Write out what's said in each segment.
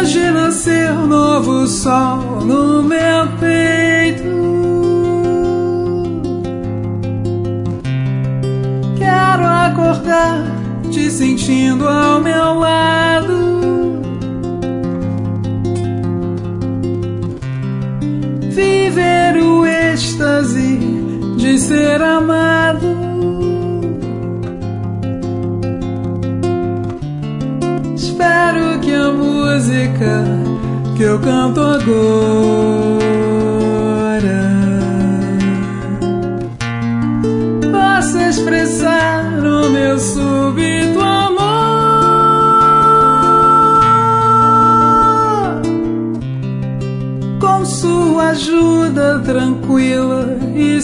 Hoje nasceu um novo sol no meu peito. Quero acordar te sentindo ao meu lado. Viver o êxtase de ser amado. Espero que a música que eu canto agora possa expressar o meu súbito amor. Com sua ajuda tranquila e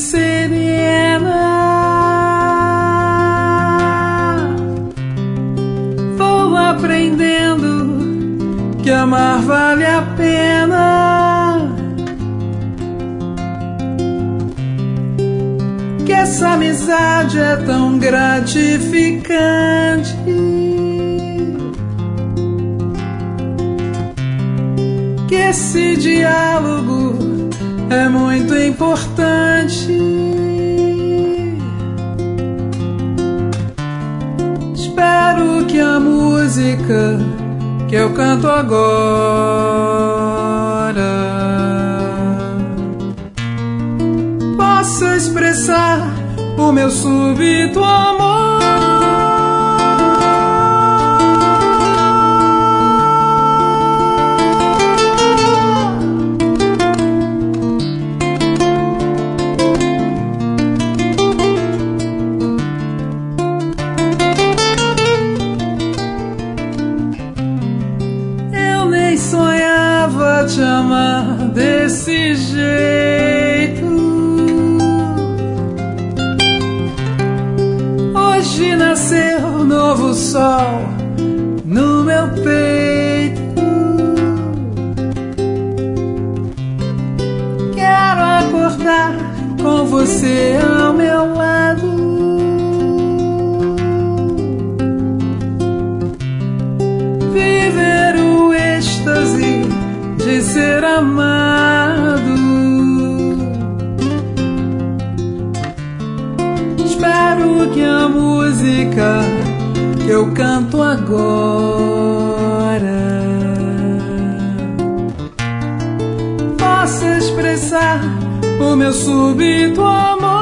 serena, vou aprendendo que amar vale a pena, que essa amizade é tão gratificante, que esse diálogo é muito importante. Espero que a música que eu canto agora possa expressar o meu súbito amor. Sonhava te amar desse jeito. Hoje nasceu um novo sol no meu peito. Quero acordar com você ao meu lado. Viver o êxtase de ser amado. Espero que a música que eu canto agora possa expressar o meu súbito amor.